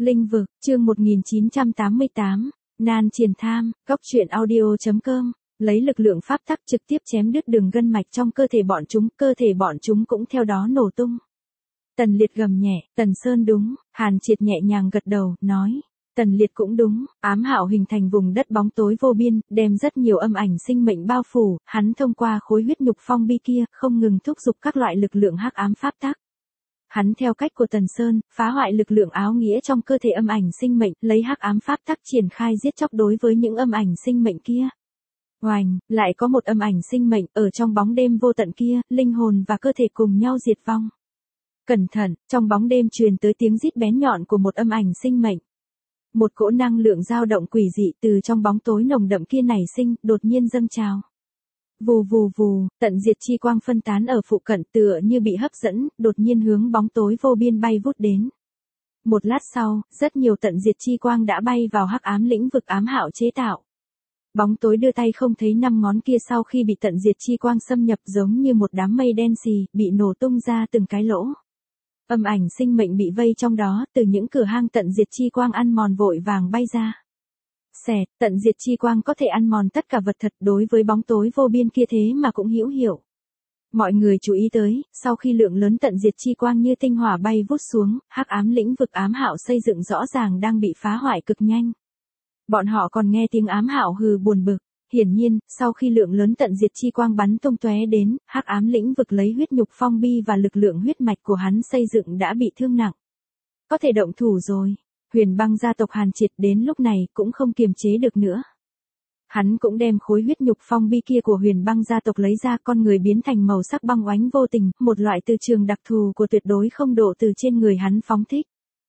Linh vực, chương 1988, Nan Triển Tham, Cóc truyện audio.com, lấy lực lượng pháp tắc trực tiếp chém đứt đường gân mạch trong cơ thể bọn chúng cũng theo đó nổ tung. Tần Liệt gầm nhẹ, Tần Sơn đúng, Hàn Triệt nhẹ nhàng gật đầu, nói. Tần Liệt cũng đúng, ám hạo hình thành vùng đất bóng tối vô biên, đem rất nhiều âm ảnh sinh mệnh bao phủ, hắn thông qua khối huyết nhục phong bi kia, không ngừng thúc giục các loại lực lượng hắc ám pháp tắc. Hắn theo cách của Tần Sơn, phá hoại lực lượng áo nghĩa trong cơ thể âm ảnh sinh mệnh, lấy hắc ám pháp tắc triển khai giết chóc đối với những âm ảnh sinh mệnh kia. Oành, lại có một âm ảnh sinh mệnh, ở trong bóng đêm vô tận kia, linh hồn và cơ thể cùng nhau diệt vong. Cẩn thận, trong bóng đêm truyền tới tiếng rít bén nhọn của một âm ảnh sinh mệnh. Một cỗ năng lượng dao động quỷ dị từ trong bóng tối nồng đậm kia nảy sinh, đột nhiên dâng trào. Vù vù vù, tận diệt chi quang phân tán ở phụ cận tựa như bị hấp dẫn, đột nhiên hướng bóng tối vô biên bay vút đến. Một lát sau, rất nhiều tận diệt chi quang đã bay vào hắc ám lĩnh vực ám hạo chế tạo. Bóng tối đưa tay không thấy năm ngón kia sau khi bị tận diệt chi quang xâm nhập giống như một đám mây đen xì, bị nổ tung ra từng cái lỗ. Âm ảnh sinh mệnh bị vây trong đó, từ những cửa hang tận diệt chi quang ăn mòn vội vàng bay ra. Xẹt, tận diệt chi quang có thể ăn mòn tất cả vật thật, đối với bóng tối vô biên kia thế mà cũng hữu hiệu. Mọi người chú ý tới, sau khi lượng lớn tận diệt chi quang như tinh hỏa bay vút xuống, hắc ám lĩnh vực ám hạo xây dựng rõ ràng đang bị phá hoại cực nhanh. Bọn họ còn nghe tiếng ám hạo hừ buồn bực. Hiển nhiên, sau khi lượng lớn tận diệt chi quang bắn tung tóe đến, hắc ám lĩnh vực lấy huyết nhục phong bi và lực lượng huyết mạch của hắn xây dựng đã bị thương nặng. Có thể động thủ rồi. Huyền Băng gia tộc Hàn Triệt đến lúc này cũng không kiềm chế được nữa. Hắn cũng đem khối huyết nhục phong bi kia của Huyền Băng gia tộc lấy ra, con người biến thành màu sắc băng oánh vô tình, một loại từ trường đặc thù của tuyệt đối không độ từ trên người hắn phóng thích.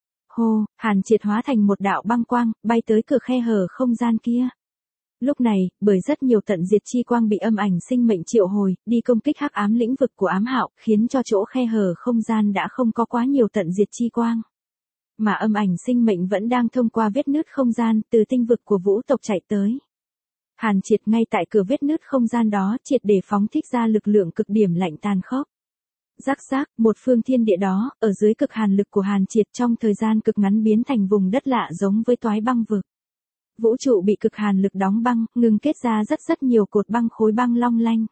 Hô, Hàn Triệt hóa thành một đạo băng quang, bay tới cửa khe hở không gian kia. Lúc này, bởi rất nhiều tận diệt chi quang bị âm ảnh sinh mệnh triệu hồi, đi công kích hắc ám lĩnh vực của ám hạo, khiến cho chỗ khe hở không gian đã không có quá nhiều tận diệt chi quang. Mà âm ảnh sinh mệnh vẫn đang thông qua vết nứt không gian, từ tinh vực của vũ tộc chạy tới. Hàn Triệt ngay tại cửa vết nứt không gian đó, triệt để phóng thích ra lực lượng cực điểm lạnh tàn khốc. Rắc rác, một phương thiên địa đó, ở dưới cực hàn lực của Hàn Triệt trong thời gian cực ngắn biến thành vùng đất lạ giống với toái băng vực. Vũ trụ bị cực hàn lực đóng băng, ngừng kết ra rất nhiều cột băng khối băng long lanh.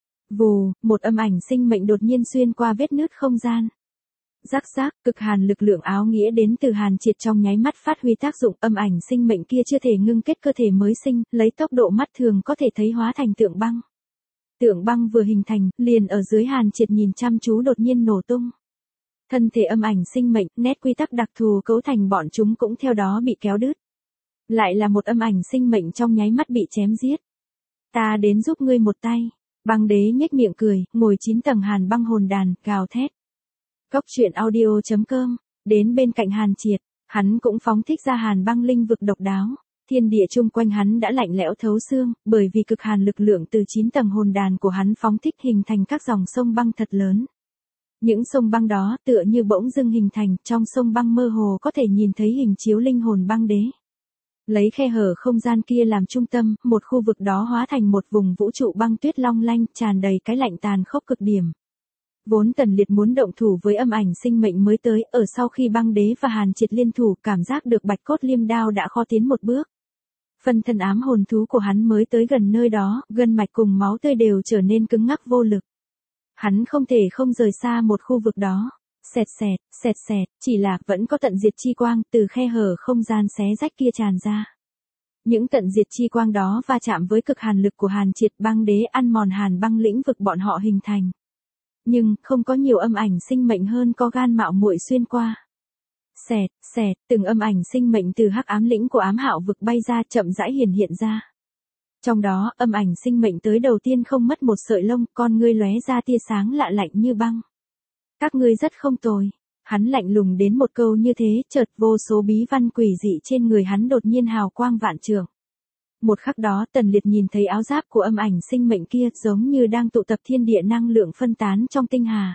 Vù, một âm ảnh sinh mệnh đột nhiên xuyên qua vết nứt không gian. Rắc rác, cực hàn lực lượng áo nghĩa đến từ Hàn Triệt trong nháy mắt phát huy tác dụng, âm ảnh sinh mệnh kia chưa thể ngưng kết cơ thể mới sinh, lấy tốc độ mắt thường có thể thấy hóa thành tượng băng. Tượng băng vừa hình thành, liền ở dưới Hàn Triệt nhìn chăm chú đột nhiên nổ tung. Thân thể âm ảnh sinh mệnh, nét quy tắc đặc thù cấu thành bọn chúng cũng theo đó bị kéo đứt. Lại là một âm ảnh sinh mệnh trong nháy mắt bị chém giết. Ta đến giúp ngươi một tay. Băng đế nhếch miệng cười, ngồi 9 tầng hàn băng hồn đàn, gào thét. Cóc truyện audio.com, đến bên cạnh Hàn Triệt, hắn cũng phóng thích ra hàn băng linh vực độc đáo. Thiên địa chung quanh hắn đã lạnh lẽo thấu xương, bởi vì cực hàn lực lượng từ 9 tầng hồn đàn của hắn phóng thích hình thành các dòng sông băng thật lớn. Những sông băng đó tựa như bỗng dưng hình thành, trong sông băng mơ hồ có thể nhìn thấy hình chiếu linh hồn băng đế. Lấy khe hở không gian kia làm trung tâm, một khu vực đó hóa thành một vùng vũ trụ băng tuyết long lanh, tràn đầy cái lạnh tàn khốc cực điểm. Vốn Tần Liệt muốn động thủ với âm ảnh sinh mệnh mới tới, ở sau khi băng đế và Hàn Triệt liên thủ, cảm giác được bạch cốt liêm đao đã khó tiến một bước. Phân thân ám hồn thú của hắn mới tới gần nơi đó, gân mạch cùng máu tươi đều trở nên cứng ngắc vô lực. Hắn không thể không rời xa một khu vực đó. Xẹt xẹt, chỉ là vẫn có tận diệt chi quang từ khe hở không gian xé rách kia tràn ra. Những tận diệt chi quang đó va chạm với cực hàn lực của Hàn Triệt, băng đế ăn mòn hàn băng lĩnh vực bọn họ hình thành. Nhưng, không có nhiều âm ảnh sinh mệnh hơn có gan mạo muội xuyên qua. Xẹt, từng âm ảnh sinh mệnh từ hắc ám lĩnh của ám hạo vực bay ra chậm rãi hiện ra. Trong đó, âm ảnh sinh mệnh tới đầu tiên không mất một sợi lông, con ngươi lóe ra tia sáng lạ lạnh như băng. Các ngươi rất không tồi. Hắn lạnh lùng đến một câu như thế, chợt vô số bí văn quỷ dị trên người hắn đột nhiên hào quang vạn trượng. Một khắc đó Tần Liệt nhìn thấy áo giáp của âm ảnh sinh mệnh kia giống như đang tụ tập thiên địa năng lượng phân tán trong tinh hà.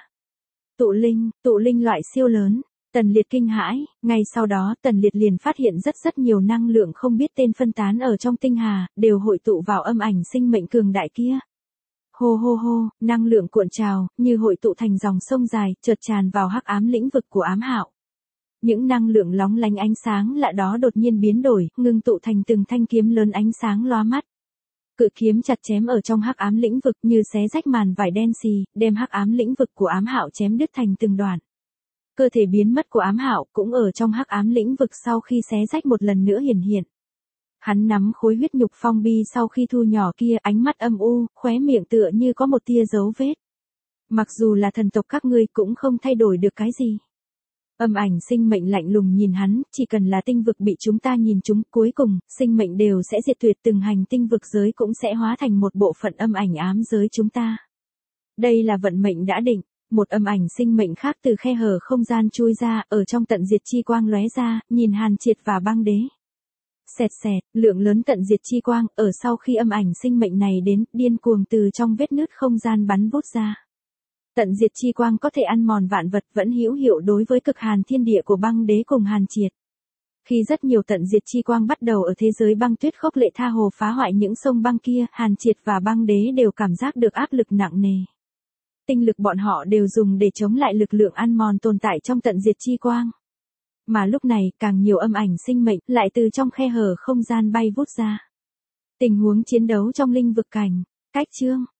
Tụ linh loại siêu lớn. Tần Liệt kinh hãi, ngay sau đó Tần Liệt liền phát hiện rất nhiều năng lượng không biết tên phân tán ở trong tinh hà, đều hội tụ vào âm ảnh sinh mệnh cường đại kia. Hô, năng lượng cuộn trào, như hội tụ thành dòng sông dài, chợt tràn vào hắc ám lĩnh vực của ám hạo. Những năng lượng lóng lánh ánh sáng lạ đó đột nhiên biến đổi, ngưng tụ thành từng thanh kiếm lớn ánh sáng lóa mắt. Cự kiếm chặt chém ở trong hắc ám lĩnh vực như xé rách màn vải đen xì, đem hắc ám lĩnh vực của Ám Hạo chém đứt thành từng đoạn. Cơ thể biến mất của Ám Hạo cũng ở trong hắc ám lĩnh vực sau khi xé rách một lần nữa hiển hiện. Hắn nắm khối huyết nhục phong bi sau khi thu nhỏ kia, ánh mắt âm u, khóe miệng tựa như có một tia dấu vết. Mặc dù là thần tộc các ngươi cũng không thay đổi được cái gì. Âm ảnh sinh mệnh lạnh lùng nhìn hắn, chỉ cần là tinh vực bị chúng ta nhìn chúng, cuối cùng, sinh mệnh đều sẽ diệt tuyệt, từng hành tinh vực giới cũng sẽ hóa thành một bộ phận âm ảnh ám giới chúng ta. Đây là vận mệnh đã định, một âm ảnh sinh mệnh khác từ khe hở không gian chui ra, ở trong tận diệt chi quang lóe ra, nhìn Hàn Triệt và Băng Đế. Xẹt xẹt, lượng lớn tận diệt chi quang, ở sau khi âm ảnh sinh mệnh này đến, điên cuồng từ trong vết nứt không gian bắn vút ra. Tận diệt chi quang có thể ăn mòn vạn vật, vẫn hữu hiệu đối với cực hàn thiên địa của Băng Đế cùng Hàn Triệt. Khi rất nhiều tận diệt chi quang bắt đầu ở thế giới băng tuyết khốc lệ tha hồ phá hoại những sông băng kia, Hàn Triệt và Băng Đế đều cảm giác được áp lực nặng nề. Tinh lực bọn họ đều dùng để chống lại lực lượng ăn mòn tồn tại trong tận diệt chi quang. Mà lúc này, càng nhiều âm ảnh sinh mệnh lại từ trong khe hở không gian bay vút ra. Tình huống chiến đấu trong linh vực cảnh, cách chương.